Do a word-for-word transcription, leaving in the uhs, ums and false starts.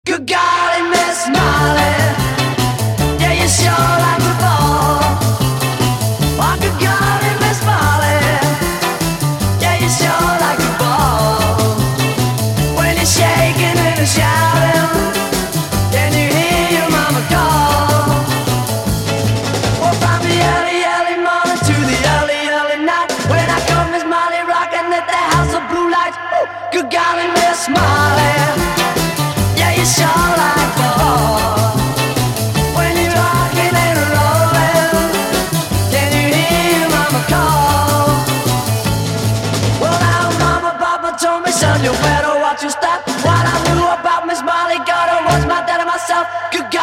Good golly, Miss Molly, yeah, you sure like to ball. Oh, good golly, Miss Molly, yeah, you sure like to ball. When you're shaking and shouting, can you hear your mama call? Well, from the early, early morning to the early, early night, when I come, Miss Molly rocking at the house of blue lights. Ooh, good golly, Miss Molly, yeah, you sure like ball. When you're rocking and rolling, can you hear your mama call? Well, now Mama, Papa told me, son, you better watch your step. What I knew about Miss Molly, God, I was my dad and myself. Good